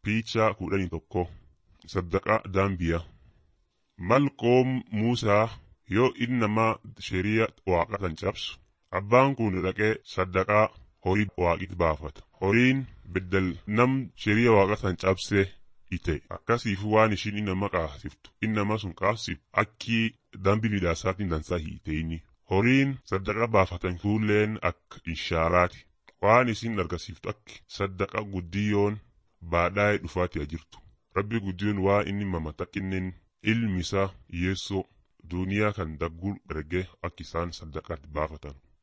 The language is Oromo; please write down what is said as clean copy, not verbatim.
Piichaa 11 Saddaqaa Daambiyaa. Mal qoom Muusaa yoo inni namaa shari'a waaqatan cabsu abbaan kun dhaqee saddaqaa horii waaqit baafata. Horiin beddel nam shari'a waaqatan cabsee ite akkasiif waan ishiin nama qaasiftu innama sun qaasif akkii dambi midhaasaatiin dansaa hiite inni. Horiin saddaqa baafatan fuulleen akka inshaaraati. Waan isin argisiiftu akka saddaqa guddiyoon baadhaa'ee dhufaati jirtu. Rabbi guddiyoon waa inni mamataqinnen ilmi isaa Yeesoo duniyaa kan dagguu ergee akka isaan saddaqaatti baafatan.